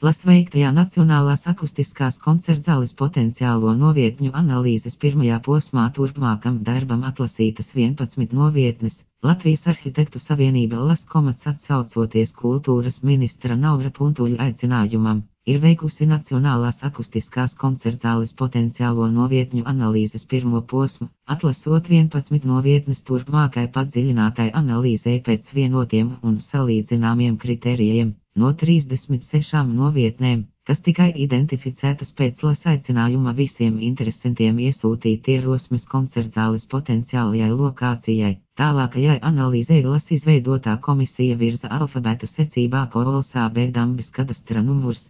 Veiktajā Nacionālās akustiskās koncertzāles potenciālo novietņu analīzes pirmajā posmā turpmākam darbam atlasītas 11 novietnes. Latvijas Arhitektu savienība atsaucoties kultūras ministra Naura Puntuļa aicinājumam, ir veikusi Nacionālās akustiskās koncertzāles potenciālo novietņu analīzes pirmo posmu, atlasot 11 novietnes turpmākai padziļinātai analīzei pēc vienotiem un salīdzināmiem kritērijiem. No 36 novietnēm, kas tikai identificētas pēc aicinājuma visiem interesantiem iesūtīt ierosmes koncertzāles potenciālajai lokācijai, tālākajai analīzei izveidotā komisija virza alfabēta secībā Kolsā B. Dambis kadastra numurs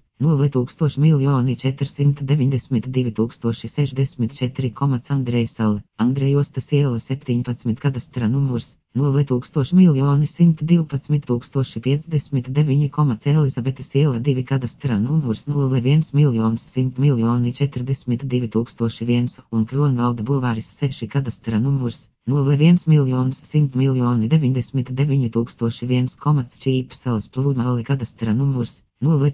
0,492,064, Andrejostas iela 17 kadastra numurs 0,112,059, Elizabetes iela 2 kadastra numurs 0,1,100,042,001 un Kronvalda bulvāris 6 kadastra numurs 0,1,100,099,001, Čīpsalas pludmale kadastra numurs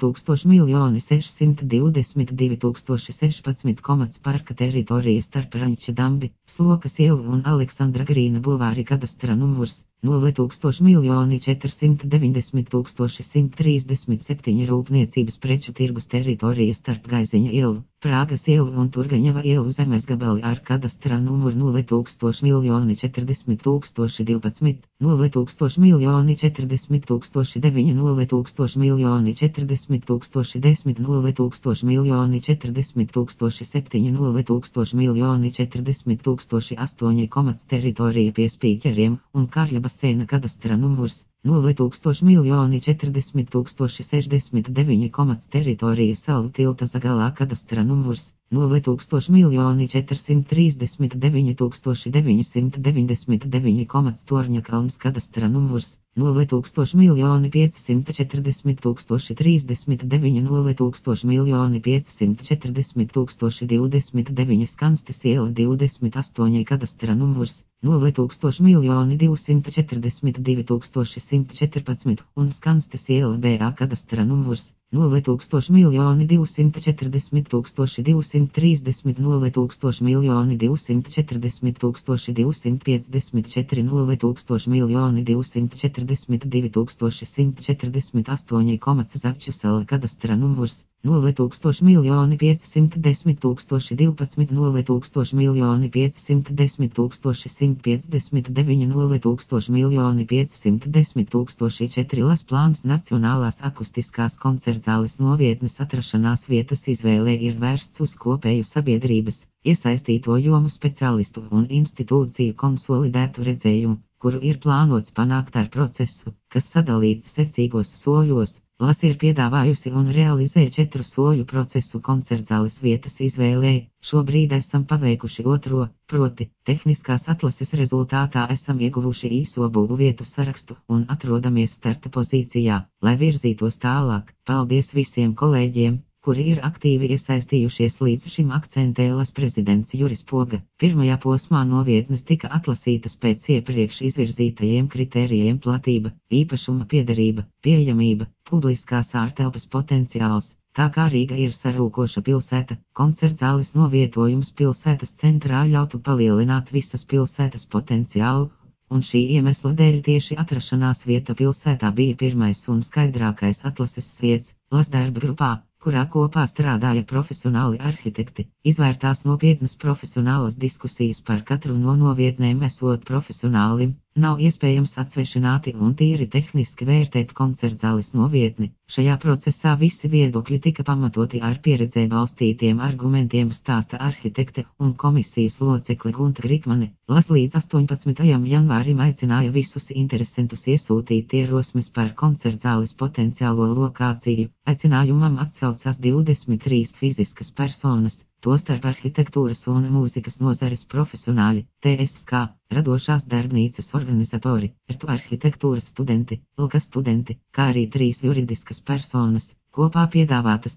0,1,622,016, parka teritorija starp Raņķa dambi, Slokas ielu un Aleksandra Grīna bulvāri kadastra numurs 0,1,490,137, rūpniecības preču tirgus teritorija starp Gaiziņa ielu, Prāgas ielu un Turgaņeva ielu zemes gabali ar kadastra numuru 0,1,040,012, 0,1,040,009, 0,1,040,010, 0,1,040,007, 0,1,040,008, teritorija pie Spīķeriem un Karļa basēna kadastra numurs 0,1,040,069, teritorija Salu tilta Zagalā kadastra numurs 0,1,139,999, Torņakalns kadastra numurs 0,1,540,039, 0,1,540,029, Skanstes iela 28 kadastra numurs 0,1,242,114 un Skanstes iela BA kadastra numurs 0,1,240,230, 0,1,240,254, 0,1,242,148, Zavčusala kadastra numurs 0,1,510,012, 0,1,510,159, 0,1,510,004, Las plāns Nacionālās akustiskās koncertzāles novietnes atrašanās vietas izvēlē ir vērsts uz kopēju sabiedrības, iesaistīto jomu speciālistu un institūciju konsolidētu redzējumu, kuru ir plānots panākt ar procesu, kas sadalīts secīgos soļos. Las ir piedāvājusi un realizē 4 soļu procesu koncertzāles vietas izvēlē. Šobrīd esam paveikuši otro, proti, tehniskās atlases rezultātā esam ieguvuši īso būvu vietu sarakstu un atrodamies starta pozīcijā, lai virzītos tālāk. Paldies visiem kolēģiem, kuri ir aktīvi iesaistījušies līdz šim, akcentē Las prezidents Juris Poga. Pirmajā posmā novietnes tika atlasītas pēc iepriekš izvirzītajiem kritērijiem: platība, īpašuma piederība, pieejamība, publiskās ārtelpas potenciāls. Tā kā Rīga ir sarūkoša pilsēta, koncertzāles novietojums pilsētas centrā ļautu palielināt visas pilsētas potenciālu, un šī iemesla dēļ tieši atrašanās vieta pilsētā bija pirmais un skaidrākais atlases slieds. Las darba grupā, kurā kopā strādāja profesionāli arhitekti, izvērtās nopietnas profesionālas diskusijas par katru no novietnēm. Esot profesionālim, nav iespējams atsvešināti un tīri tehniski vērtēt koncertzāles novietni. Šajā procesā visi viedokļi tika pamatoti ar pieredzē balstītiem argumentiem, stāsta arhitekte un komisijas locekle Gunta Grikmane. Las līdz 18. janvārim aicināja visus interesantus iesūtīt ierosmes par koncertzāles potenciālo lokāciju. Aicinājumam atsaucās 23 fiziskas personas, tostarp arhitektūras un mūzikas nozares profesionāļi, TSK, radošās darbnīcas organizatori, RTU arhitektūras studenti, LK studenti, kā arī 3 juridiskas personas. Kopā piedāvātas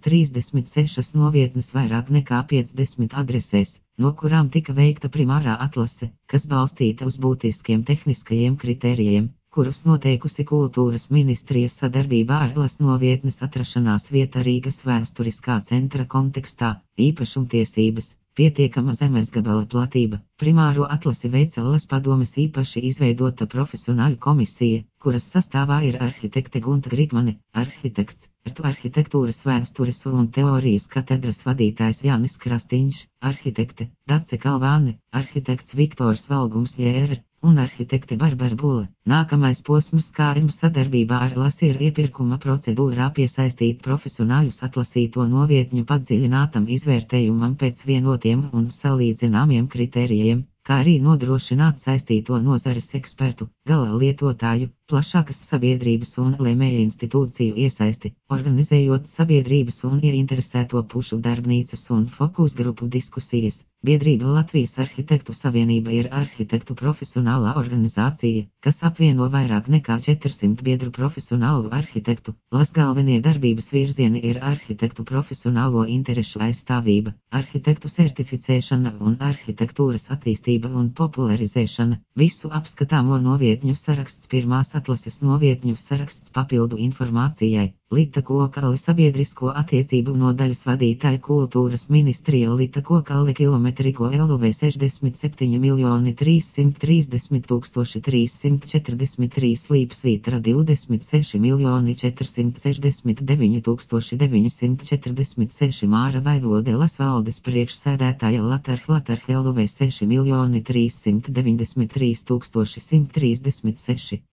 36 novietnes vairāk nekā 50 adresēs, no kurām tika veikta primārā atlase, kas balstīta uz būtiskiem tehniskajiem kritērijiem. kurus noteikusi kultūras ministrijas sadarbībā ar lasnovietnes atrašanās vieta Rīgas vēsturiskā centra kontekstā, īpašumtiesības, pietiekama zemesgabala platība. Primāro atlasi veica Laspadomes īpaši izveidota profesionāļu komisija, kuras sastāvā ir arhitekte Gunta Grigmane, arhitekts, arhitektūras vēstures un teorijas katedras vadītājs Jānis Krastīņš, arhitekte Dace Kalvāne, arhitekts Viktors Valgums Jēra un arhitekte Barbara Bule. Nākamais posms KM sadarbībā ar Lasi ir iepirkuma procedūrā piesaistīt profesionāļus atlasīto novietņu padziļinātam izvērtējumam pēc vienotiem un salīdzināmiem kritērijiem, kā arī nodrošināt saistīto nozares ekspertu, gala lietotāju, plašākas sabiedrības un lēmēja institūciju iesaisti, organizējot sabiedrības un ieinteresēto pušu darbnīcas un fokus grupu diskusijas. Biedrība Latvijas Arhitektu Savienība ir arhitektu profesionālā organizācija, kas apvieno vairāk nekā 400 biedru profesionālu arhitektu. Galvenie darbības virzieni ir arhitektu profesionālo interešu aizstāvība, arhitektu certificēšana un arhitektūras attīstība un popularizēšana. Visu apskatāmo novietņu saraksts pirmās atlases novietņu saraksts papildu informācijai. Lita Kokale sabiedrisko attiecību nodaļas vadītāja kultūras ministrija Lita Kokale kilometriko LV 67 330 343 Līpsvītra 26 469 946 Māra Vaivodelas valdes priekšsēdētāja Latarh LV 6 393 136.